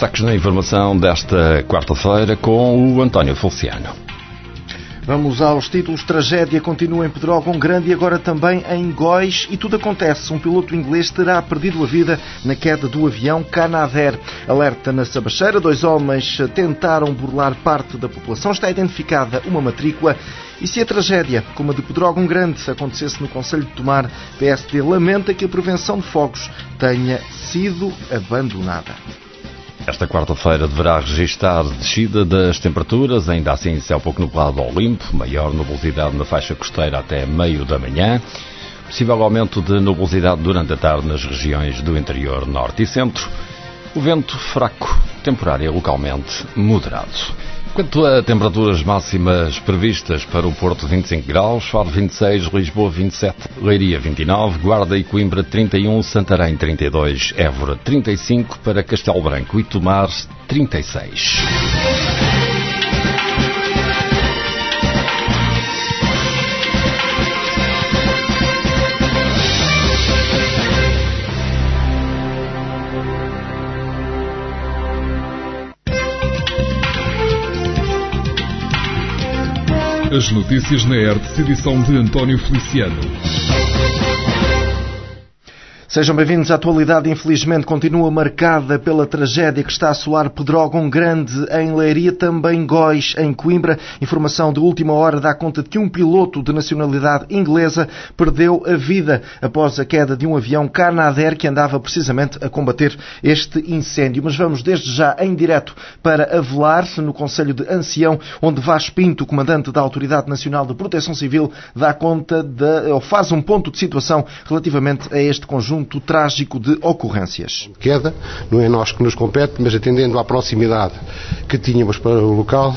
Destaques na informação desta quarta-feira com o António Feliciano. Vamos aos títulos. Tragédia continua em Pedrógão Grande e agora também em Góis. E tudo acontece. Um piloto inglês terá perdido a vida na queda do avião Canadair. Alerta na Sabacheira. 2 homens tentaram burlar parte da população. Está identificada uma matrícula. E se a tragédia, como a de Pedrógão Grande, acontecesse no concelho de Tomar, PSD lamenta que a prevenção de fogos tenha sido abandonada. Esta quarta-feira deverá registrar descida das temperaturas, ainda assim céu pouco nublado ao limpo, maior nubosidade na faixa costeira até meio da manhã, possível aumento de nubosidade durante a tarde nas regiões do interior norte e centro, o vento fraco, temporário localmente moderado. Quanto a temperaturas máximas previstas para o Porto, 25 graus, Faro 26, Lisboa 27, Leiria 29, Guarda e Coimbra 31, Santarém 32, Évora 35, para Castelo Branco e Tomar 36. As notícias na ERTE, edição de António Feliciano. Sejam bem-vindos. A atualidade, infelizmente, continua marcada pela tragédia que está a assolar Pedrógão Grande, em Leiria, também Góis, em Coimbra. Informação de última hora dá conta de que um piloto de nacionalidade inglesa perdeu a vida após a queda de um avião Canadair que andava precisamente a combater este incêndio. Mas vamos desde já em direto para Avelar, no concelho de Ancião, onde Vaz Pinto, comandante da Autoridade Nacional de Proteção Civil, dá conta ou faz um ponto de situação relativamente a este conjunto trágico de ocorrências. Queda, não é nós que nos compete, mas atendendo à proximidade que tínhamos para o local,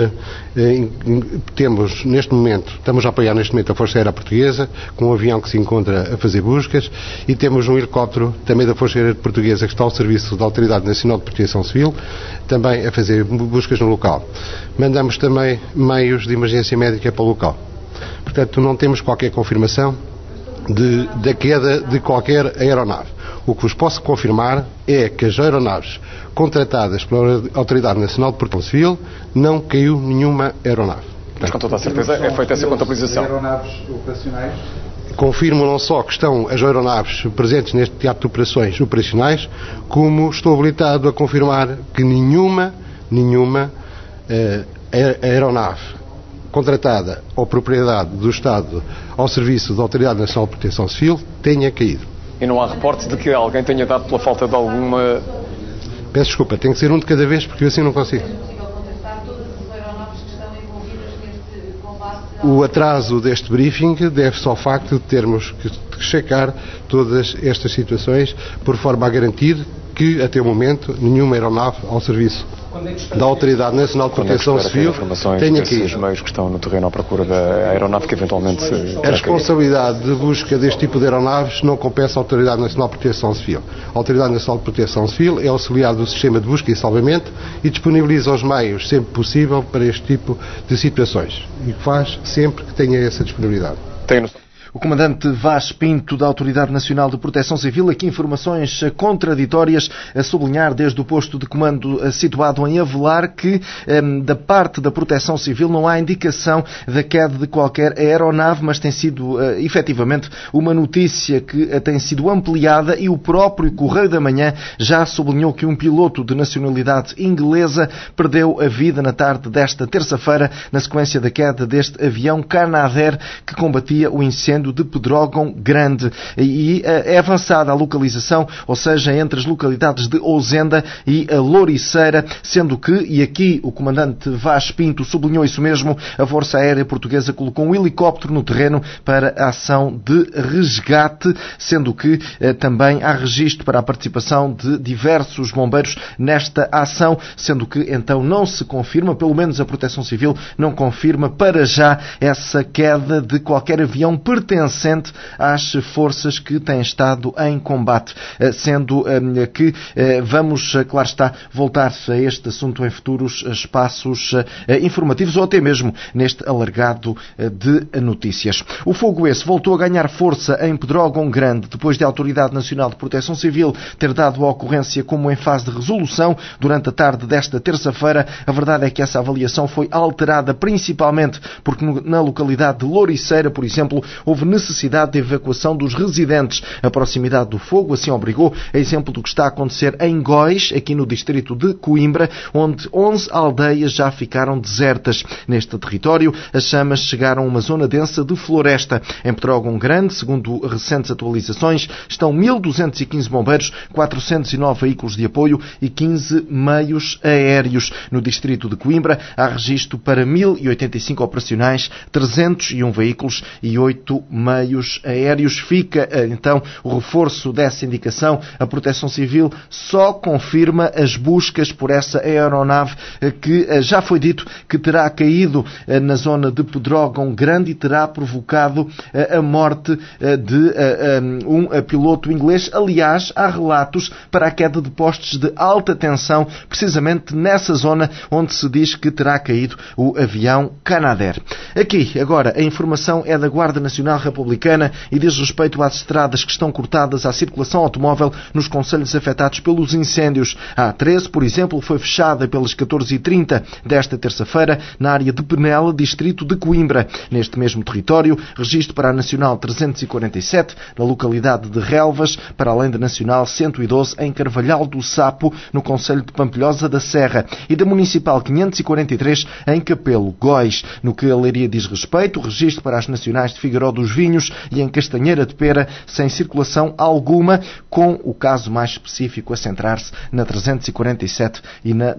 temos neste momento, estamos a apoiar neste momento a Força Aérea Portuguesa, com um avião que se encontra a fazer buscas, e temos um helicóptero também da Força Aérea Portuguesa que está ao serviço da Autoridade Nacional de Proteção Civil, também a fazer buscas no local. Mandamos também meios de emergência médica para o local. Portanto, não temos qualquer confirmação da queda de qualquer aeronave. O que vos posso confirmar é que as aeronaves contratadas pela Autoridade Nacional de Proteção Civil não caiu nenhuma aeronave. Mas com toda a certeza é feita essa contabilização. Aeronaves operacionais? Confirmo não só que estão as aeronaves presentes neste teatro de operações operacionais, como estou habilitado a confirmar que nenhuma aeronave contratada ou propriedade do Estado ao serviço da Autoridade Nacional de Proteção Civil tenha caído. E não há reportes de que alguém tenha dado pela falta de alguma... Peço desculpa, tem que ser um de cada vez porque eu assim não consigo. O atraso deste briefing deve-se ao facto de termos que checar todas estas situações por forma a garantir que, até o momento, nenhuma aeronave ao serviço da Autoridade Nacional de Proteção Civil tenha caído. Os meios que estão no terreno à procura da aeronave que eventualmente... A responsabilidade de busca deste tipo de aeronaves não compete à Autoridade Nacional de Proteção Civil. A Autoridade Nacional de Proteção Civil é auxiliar do sistema de busca e salvamento e disponibiliza os meios sempre possível para este tipo de situações. E faz sempre que tenha essa disponibilidade. O comandante Vaz Pinto, da Autoridade Nacional de Proteção Civil, aqui informações contraditórias, a sublinhar desde o posto de comando situado em Avelar que da parte da Proteção Civil não há indicação da queda de qualquer aeronave, mas tem sido efetivamente uma notícia que tem sido ampliada e o próprio Correio da Manhã já sublinhou que um piloto de nacionalidade inglesa perdeu a vida na tarde desta terça-feira na sequência da queda deste avião Canadair que combatia o incêndio de Pedrógão Grande e é avançada a localização, ou seja, entre as localidades de Ousenda e a Louriceira, sendo que, e aqui o comandante Vaz Pinto sublinhou isso mesmo, a Força Aérea Portuguesa colocou um helicóptero no terreno para a ação de resgate, sendo que também há registro para a participação de diversos bombeiros nesta ação, sendo que então não se confirma, pelo menos a Proteção Civil não confirma para já essa queda de qualquer avião pertencente pertencente às forças que têm estado em combate, sendo que vamos, claro está, voltar a este assunto em futuros espaços informativos ou até mesmo neste alargado de notícias. O fogo esse voltou a ganhar força em Pedrógão Grande, depois de a Autoridade Nacional de Proteção Civil ter dado a ocorrência como em fase de resolução durante a tarde desta terça-feira. A verdade é que essa avaliação foi alterada principalmente porque na localidade de Louriceira, por exemplo, houve necessidade de evacuação dos residentes. A proximidade do fogo assim obrigou, a exemplo do que está a acontecer em Góis, aqui no distrito de Coimbra, onde 11 aldeias já ficaram desertas. Neste território, as chamas chegaram a uma zona densa de floresta. Em Pedrógão Grande, segundo recentes atualizações, estão 1.215 bombeiros, 409 veículos de apoio e 15 meios aéreos. No distrito de Coimbra, há registro para 1.085 operacionais, 301 veículos e 8 meios aéreos. Fica, então, o reforço dessa indicação. A Proteção Civil só confirma as buscas por essa aeronave que já foi dito que terá caído na zona de Pedrógão Grande e terá provocado a morte de um piloto inglês. Aliás, há relatos para a queda de postes de alta tensão, precisamente nessa zona onde se diz que terá caído o avião Canadair. Aqui, agora, a informação é da Guarda Nacional Republicana e diz respeito às estradas que estão cortadas à circulação automóvel nos concelhos afetados pelos incêndios. A A13, por exemplo, foi fechada pelas 14h30 desta terça-feira na área de Penela, distrito de Coimbra. Neste mesmo território, registro para a Nacional 347, na localidade de Relvas, para além da Nacional 112, em Carvalhal do Sapo, no concelho de Pampilhosa da Serra, e da Municipal 543, em Capelo, Góis. No que a Leiria diz respeito, registro para as Nacionais de Figueiró dos Vinhos e em Castanheira de Pera, sem circulação alguma, com o caso mais específico a centrar-se na 347 e na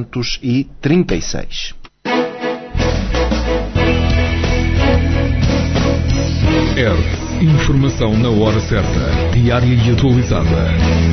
236. Informação na hora certa, diária e atualizada.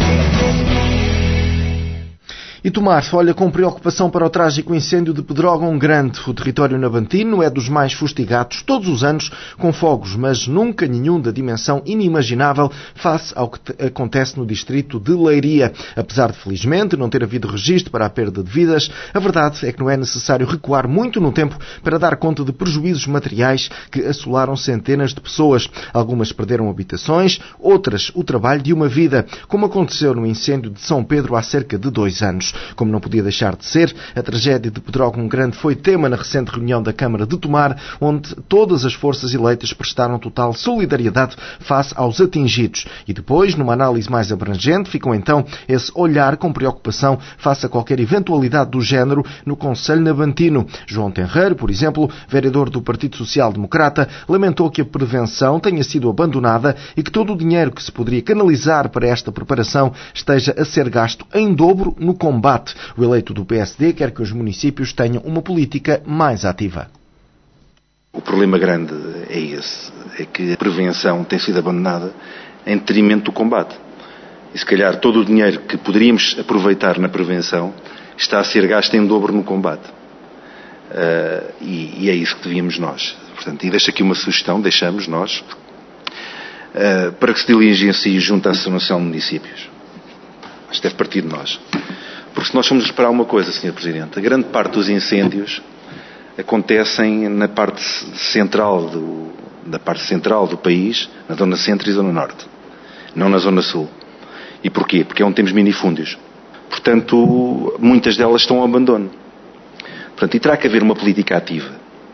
E Tomar olha com preocupação para o trágico incêndio de Pedrógão Grande. O território navantino é dos mais fustigados todos os anos com fogos, mas nunca nenhum da dimensão inimaginável face ao que acontece no distrito de Leiria. Apesar de, felizmente, não ter havido registro para a perda de vidas, a verdade é que não é necessário recuar muito no tempo para dar conta de prejuízos materiais que assolaram centenas de pessoas. Algumas perderam habitações, outras o trabalho de uma vida, como aconteceu no incêndio de São Pedro há cerca de 2 anos. Como não podia deixar de ser, a tragédia de Pedrógão Grande foi tema na recente reunião da Câmara de Tomar, onde todas as forças eleitas prestaram total solidariedade face aos atingidos. E depois, numa análise mais abrangente, ficou então esse olhar com preocupação face a qualquer eventualidade do género no Concelho Navantino. João Tenreiro, por exemplo, vereador do Partido Social Democrata, lamentou que a prevenção tenha sido abandonada e que todo o dinheiro que se poderia canalizar para esta preparação esteja a ser gasto em dobro no combate. O eleito do PSD quer que os municípios tenham uma política mais ativa. O problema grande é esse, é que a prevenção tem sido abandonada em detrimento do combate. E se calhar todo o dinheiro que poderíamos aproveitar na prevenção está a ser gasto em dobro no combate. E é isso que devíamos nós. Portanto, e deixo aqui uma sugestão, deixamos nós, para que se diligencie junto à Associação de Municípios. Isto deve partir de nós. Porque se nós formos reparar uma coisa, Sr. Presidente, a grande parte dos incêndios acontecem na parte central do país, na zona centro e zona norte, não na zona sul. E porquê? Porque é onde temos minifúndios. Portanto, muitas delas estão ao abandono. Portanto, e terá que haver uma política ativa.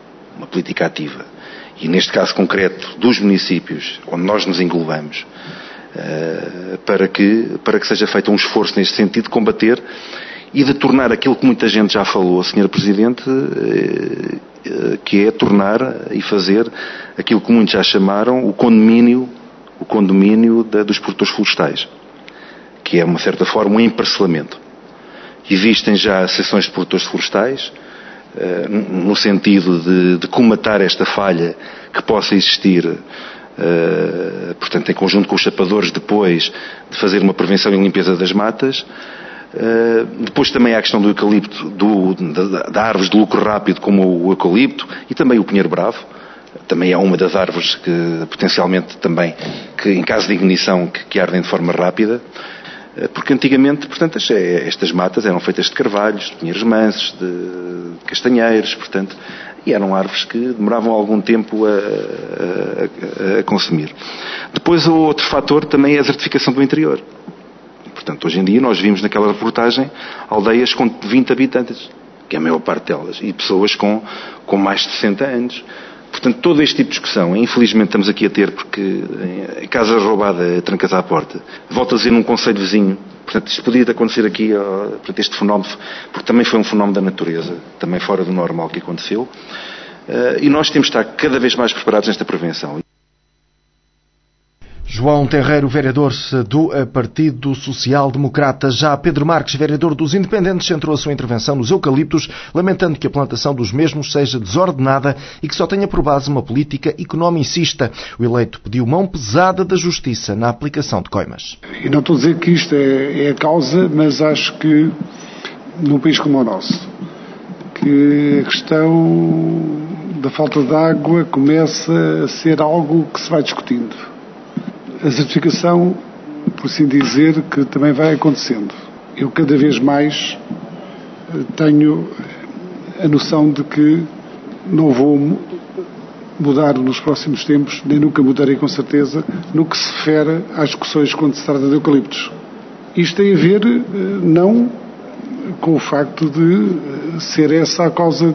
E neste caso concreto dos municípios, onde nós nos englobamos, para que seja feito um esforço neste sentido de combater e de tornar aquilo que muita gente já falou, Sr. Presidente, que é tornar e fazer aquilo que muitos já chamaram o condomínio dos produtores florestais, que é, de uma certa forma, um emparcelamento. Existem já associações de produtores florestais, no sentido de comatar esta falha que possa existir, portanto, em conjunto com os chapadores, depois de fazer uma prevenção e limpeza das matas. Depois também há a questão do eucalipto, da árvores de lucro rápido, como o eucalipto e também o pinheiro bravo, Também é uma das árvores que, potencialmente, também, que em caso de ignição, que ardem de forma rápida. Porque antigamente, portanto, estas matas eram feitas de carvalhos, de pinheiros mansos, de castanheiros, portanto, e eram árvores que demoravam algum tempo a consumir. Depois, o outro fator também é a desertificação do interior. Portanto, hoje em dia, nós vimos naquela reportagem aldeias com 20 habitantes, que é a maior parte delas, e pessoas com mais de 60 anos. Portanto, todo este tipo de discussão, infelizmente estamos aqui a ter, porque em casa roubada, trancas à porta. Volto a dizer num concelho vizinho. Portanto, isto podia acontecer aqui, portanto, este fenómeno, porque também foi um fenómeno da natureza, também fora do normal que aconteceu. E nós temos de estar cada vez mais preparados nesta prevenção. João Terreiro, vereador do Partido Social Democrata. Já Pedro Marques, vereador dos Independentes, centrou a sua intervenção nos eucaliptos, lamentando que a plantação dos mesmos seja desordenada e que só tenha por base uma política economicista. O eleito pediu mão pesada da justiça na aplicação de coimas. E não estou a dizer que isto é a causa, mas acho que num país como o nosso, que a questão da falta de água começa a ser algo que se vai discutindo. A certificação, por assim dizer, que também vai acontecendo. Eu cada vez mais tenho a noção de que não vou mudar nos próximos tempos, nem nunca mudarei com certeza, no que se refere às discussões quando se trata de eucaliptos. Isto tem a ver não com o facto de ser essa a causa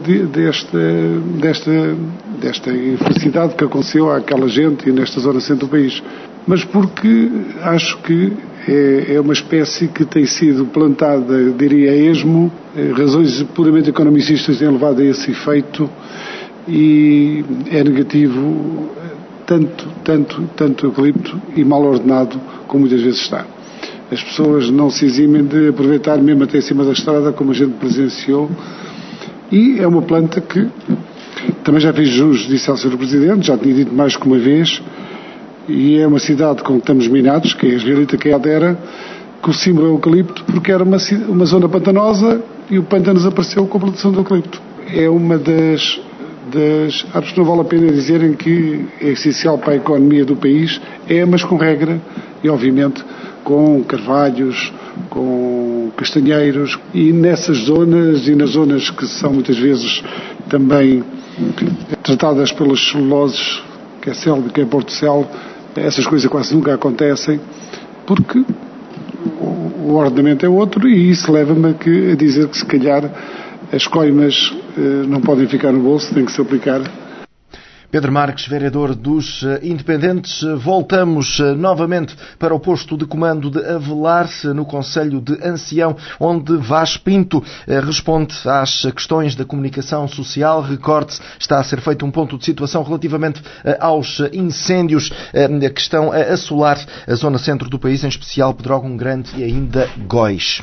desta infelicidade que aconteceu àquela gente e nesta zona centro do país, mas porque acho que é uma espécie que tem sido plantada, diria, a esmo. Razões puramente economicistas têm levado a esse efeito e é negativo tanto eucalipto e mal ordenado como muitas vezes está. As pessoas não se eximem de aproveitar mesmo até em cima da estrada, como a gente presenciou, e é uma planta que também já fiz jus, disse ao Sr. Presidente, já tinha dito mais que uma vez, e é uma cidade com que estamos minados, que é a Israelita, que é a Adera, que o símbolo é o eucalipto, porque era uma zona pantanosa e o pântano desapareceu com a plantação do eucalipto. É uma das árvores que não vale a pena dizerem que é essencial para a economia do país, mas com regra e, obviamente, com carvalhos, com castanheiros, e nessas zonas e nas zonas que são muitas vezes também tratadas pelas celuloses, que é Selva, que é Porto Cel, essas coisas quase nunca acontecem, porque o ordenamento é outro, e isso leva-me a dizer que se calhar as coimas não podem ficar no bolso, têm que se aplicar. Pedro Marques, vereador dos Independentes. Voltamos novamente para o posto de comando de Avelar, no concelho de Ancião, onde Vaz Pinto responde às questões da comunicação social. Recorde-se, está a ser feito um ponto de situação relativamente aos incêndios que estão a assolar a zona centro do país, em especial Pedrógão Grande e ainda Góis.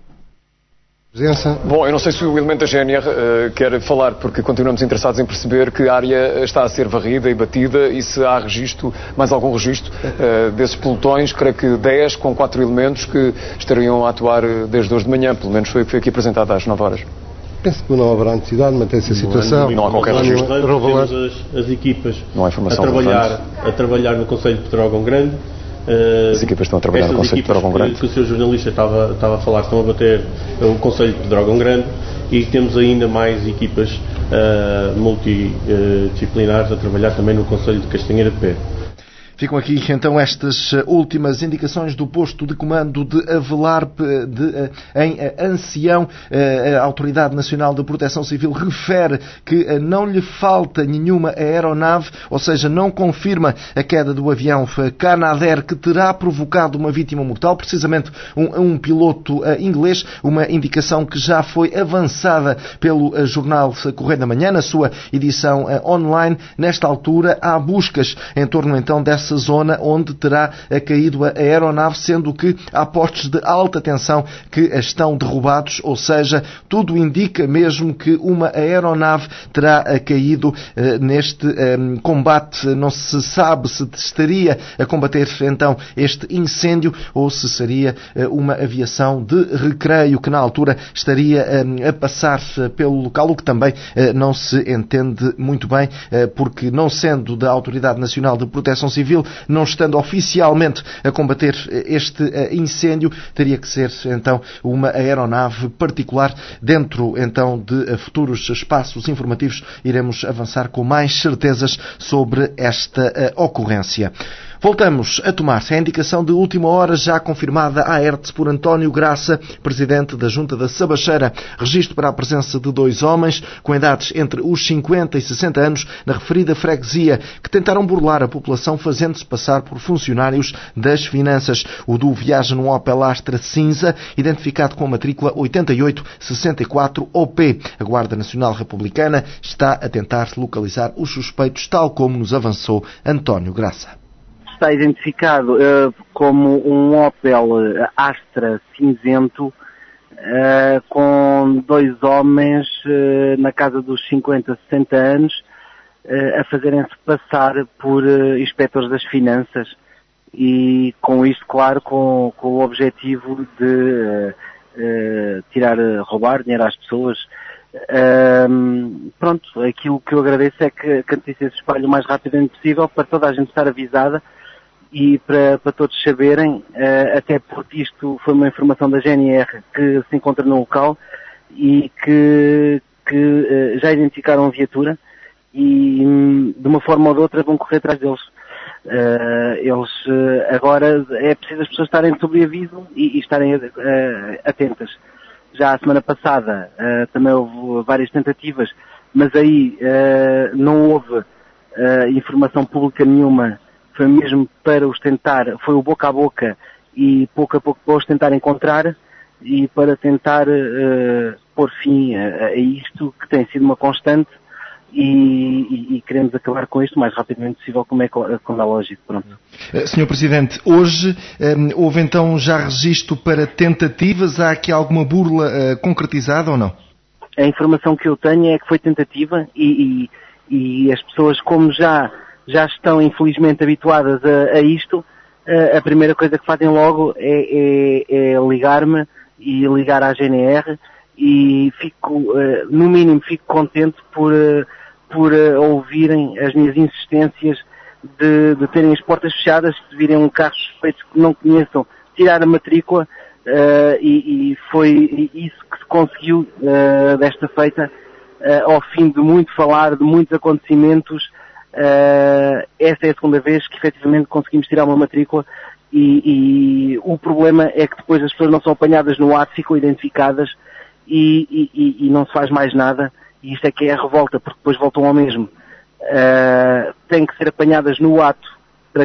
Bom, eu não sei se o elemento da GNR quer falar, porque continuamos interessados em perceber que área está a ser varrida e batida e se há registro, mais algum registro desses pelotões, creio que 10 com 4 elementos que estariam a atuar desde hoje de manhã, pelo menos foi aqui apresentado às 9 horas. Penso que não haverá necessidade, mantém-se a situação. Não há qualquer registro. Temos as equipas não há informação a trabalhar no concelho de Pedrógão Grande. As equipas estão a trabalhar no concelho de Pedrógão Grande. Que o Sr. jornalista estava a falar, estão a bater o concelho de Pedrógão Grande, e temos ainda mais equipas multidisciplinares a trabalhar também no concelho de Castanheira de Pé. Ficam aqui então estas últimas indicações do posto de comando de Avelar em Ancião. A Autoridade Nacional de Proteção Civil refere que não lhe falta nenhuma aeronave, ou seja, não confirma a queda do avião Canadair que terá provocado uma vítima mortal, precisamente um piloto inglês, uma indicação que já foi avançada pelo jornal Correio da Manhã, na sua edição online. Nesta altura há buscas em torno então dessa nessa zona onde terá caído a aeronave, sendo que há postos de alta tensão que estão derrubados, ou seja, tudo indica mesmo que uma aeronave terá caído neste combate. Não se sabe se estaria a combater então este incêndio ou se seria uma aviação de recreio que na altura estaria a passar pelo local, o que também não se entende muito bem, porque não sendo da Autoridade Nacional de Proteção Civil, não estando oficialmente a combater este incêndio, teria que ser então uma aeronave particular. Dentro então de futuros espaços informativos iremos avançar com mais certezas sobre esta ocorrência. Voltamos a tomar a indicação de última hora, já confirmada à ERTE por António Graça, presidente da Junta da Sabacheira. Registro para a presença de 2 homens com idades entre os 50 e 60 anos na referida freguesia, que tentaram burlar a população fazendo-se passar por funcionários das finanças. O duo viaja num Opel Astra cinza, identificado com a matrícula 8864OP. A Guarda Nacional Republicana está a tentar localizar os suspeitos, tal como nos avançou António Graça. Está identificado como um Opel Astra cinzento com 2 homens na casa dos 50, 60 anos a fazerem-se passar por inspectores das finanças e com isto, claro, com o objetivo de roubar dinheiro às pessoas. Pronto, aquilo que eu agradeço é que a notícia se espalhe o mais rapidamente possível para toda a gente estar avisada e para todos saberem, até porque isto foi uma informação da GNR que se encontra no local e que já identificaram a viatura e de uma forma ou de outra vão correr atrás deles. Agora é preciso as pessoas estarem sob aviso e estarem atentas. Já a semana passada também houve várias tentativas, mas aí não houve informação pública nenhuma. Foi mesmo para os tentar, foi o boca a boca e pouco a pouco para os tentar encontrar e para tentar pôr fim a isto que tem sido uma constante e queremos acabar com isto o mais rapidamente possível, como é lógico. Pronto. Sr. Presidente, hoje houve então já registro para tentativas? Há aqui alguma burla concretizada ou não? A informação que eu tenho é que foi tentativa e as pessoas, como já estão infelizmente habituadas a isto, a primeira coisa que fazem logo é ligar-me e ligar à GNR e no mínimo fico contente por ouvirem as minhas insistências de terem as portas fechadas, de virem um carro suspeito que não conheçam, tirar a matrícula e foi isso que se conseguiu desta feita, ao fim de muito falar, de muitos acontecimentos. Esta é a segunda vez que efetivamente conseguimos tirar uma matrícula e o problema é que depois as pessoas não são apanhadas no ato, ficam identificadas e não se faz mais nada, e isto é que é a revolta, porque depois voltam ao mesmo. Têm que ser apanhadas no ato para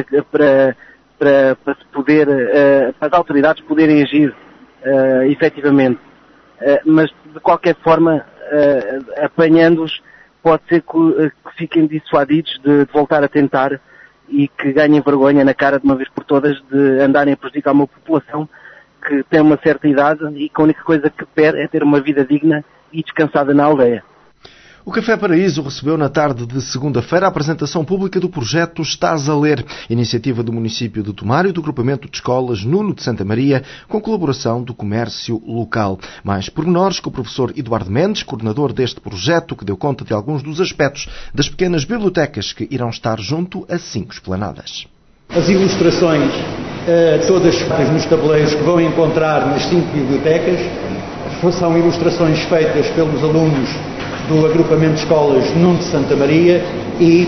se poder, para as autoridades poderem agir efetivamente, mas de qualquer forma apanhando-os pode ser que fiquem dissuadidos de voltar a tentar e que ganhem vergonha na cara de uma vez por todas de andarem a prejudicar uma população que tem uma certa idade e que a única coisa que pede é ter uma vida digna e descansada na aldeia. O Café Paraíso recebeu na tarde de segunda-feira a apresentação pública do projeto Estás a Ler, iniciativa do município de Tomar e do agrupamento de escolas Nuno de Santa Maria, com colaboração do comércio local. Mais pormenores com o professor Eduardo Mendes, coordenador deste projeto, que deu conta de alguns dos aspectos das pequenas bibliotecas que irão estar junto a 5 esplanadas. As ilustrações, todas feitas nos tabuleiros que vão encontrar nas 5 bibliotecas, são ilustrações feitas pelos alunos do agrupamento de escolas Nuno de Santa Maria e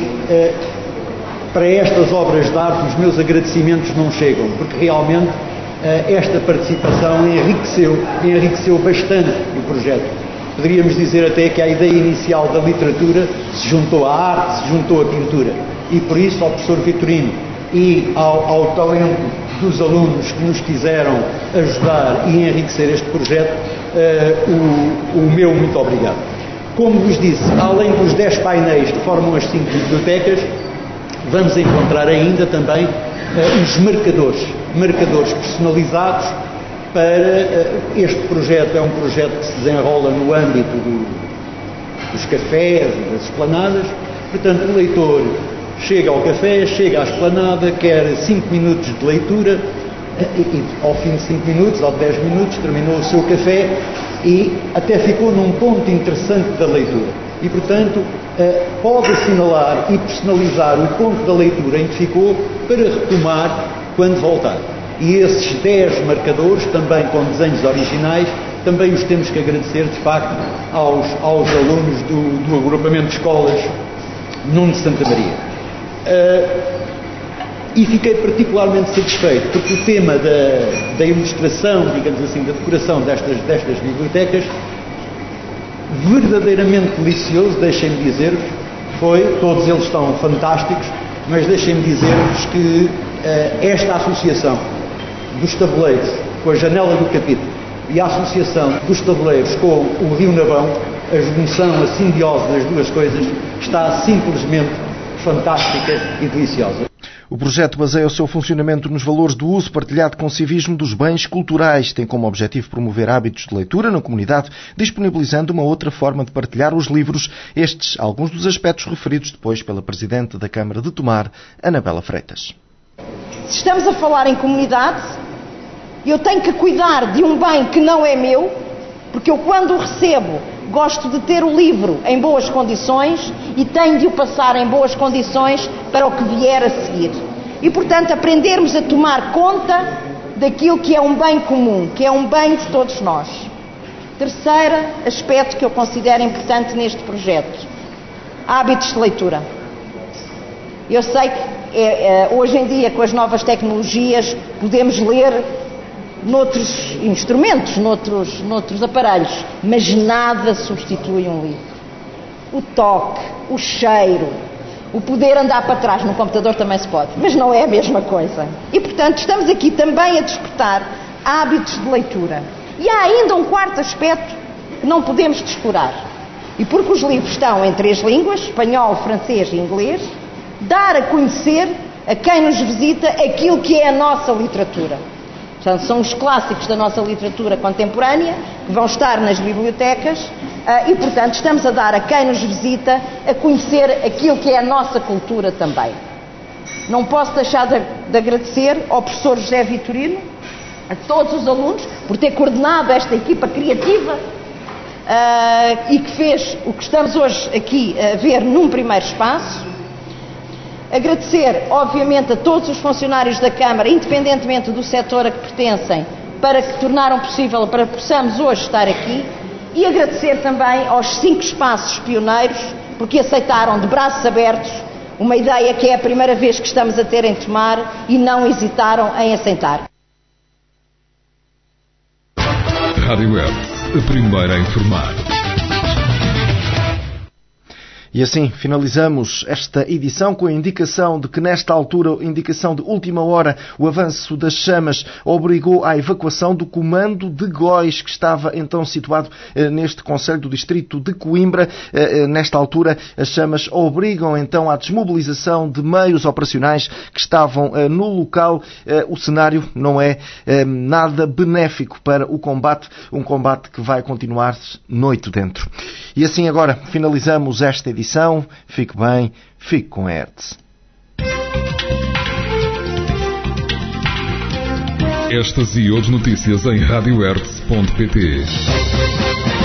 para estas obras de arte os meus agradecimentos não chegam, porque realmente esta participação enriqueceu bastante o projeto. Poderíamos dizer até que a ideia inicial da literatura se juntou à arte, se juntou à pintura e por isso ao professor Vitorino e ao talento dos alunos que nos quiseram ajudar e enriquecer este projeto, o meu muito obrigado. Como vos disse, além dos 10 painéis que formam as 5 bibliotecas, Vamos encontrar ainda também os marcadores personalizados para este projeto. É um projeto que se desenrola no âmbito dos cafés e das esplanadas. Portanto, o leitor chega ao café, chega à esplanada, quer 5 minutos de leitura e ao fim de 5 minutos ou 10 minutos terminou o seu café e até ficou num ponto interessante da leitura. E, portanto, pode assinalar e personalizar o ponto da leitura em que ficou para retomar quando voltar. E esses 10 marcadores, também com desenhos originais, também os temos que agradecer, de facto, aos alunos do agrupamento de escolas Nuno de Santa Maria. E fiquei particularmente satisfeito porque o tema da ilustração, digamos assim, da decoração destas bibliotecas, verdadeiramente delicioso, deixem-me dizer-vos, todos eles estão fantásticos, mas deixem-me dizer-vos que esta associação dos tabuleiros com a janela do capítulo e a associação dos tabuleiros com o Rio Navão, a junção, a simbiose das duas coisas, está simplesmente fantástica e deliciosa. O projeto baseia o seu funcionamento nos valores do uso partilhado com civismo dos bens culturais. Tem como objetivo promover hábitos de leitura na comunidade, disponibilizando uma outra forma de partilhar os livros. Estes, alguns dos aspectos referidos depois pela Presidente da Câmara de Tomar, Anabela Freitas. Se estamos a falar em comunidade, eu tenho que cuidar de um bem que não é meu, porque eu, quando o recebo, gosto de ter o livro em boas condições e tenho de o passar em boas condições para o que vier a seguir. E, portanto, aprendermos a tomar conta daquilo que é um bem comum, que é um bem de todos nós. Terceiro aspecto que eu considero importante neste projeto: hábitos de leitura. Eu sei que hoje em dia, com as novas tecnologias, podemos ler noutros instrumentos, noutros aparelhos, mas nada substitui um livro. O toque, o cheiro, o poder andar para trás, no computador também se pode, mas não é a mesma coisa. E, portanto, estamos aqui também a despertar hábitos de leitura. E há ainda um quarto aspecto que não podemos descurar. E porque os livros estão em 3 línguas, espanhol, francês e inglês, dar a conhecer a quem nos visita aquilo que é a nossa literatura. Portanto, são os clássicos da nossa literatura contemporânea que vão estar nas bibliotecas e, portanto, estamos a dar a quem nos visita a conhecer aquilo que é a nossa cultura também. Não posso deixar de agradecer ao professor José Vitorino, a todos os alunos, por ter coordenado esta equipa criativa e que fez o que estamos hoje aqui a ver num primeiro espaço. Agradecer, obviamente, a todos os funcionários da Câmara, independentemente do setor a que pertencem, para que tornaram possível, para que possamos hoje estar aqui, e agradecer também aos 5 espaços pioneiros, porque aceitaram de braços abertos uma ideia que é a primeira vez que estamos a ter em Tomar e não hesitaram em aceitar. Rádio Hertz, a primeira a informar. E assim finalizamos esta edição com a indicação de que nesta altura, indicação de última hora, o avanço das chamas obrigou à evacuação do comando de Góis, que estava então situado neste concelho do distrito de Coimbra. Nesta altura, as chamas obrigam então à desmobilização de meios operacionais que estavam no local. O cenário não é nada benéfico para o combate, um combate que vai continuar noite dentro. E assim agora finalizamos esta edição. Fique bem, fique com Hertz. Estas e outras notícias em radiohertz.pt.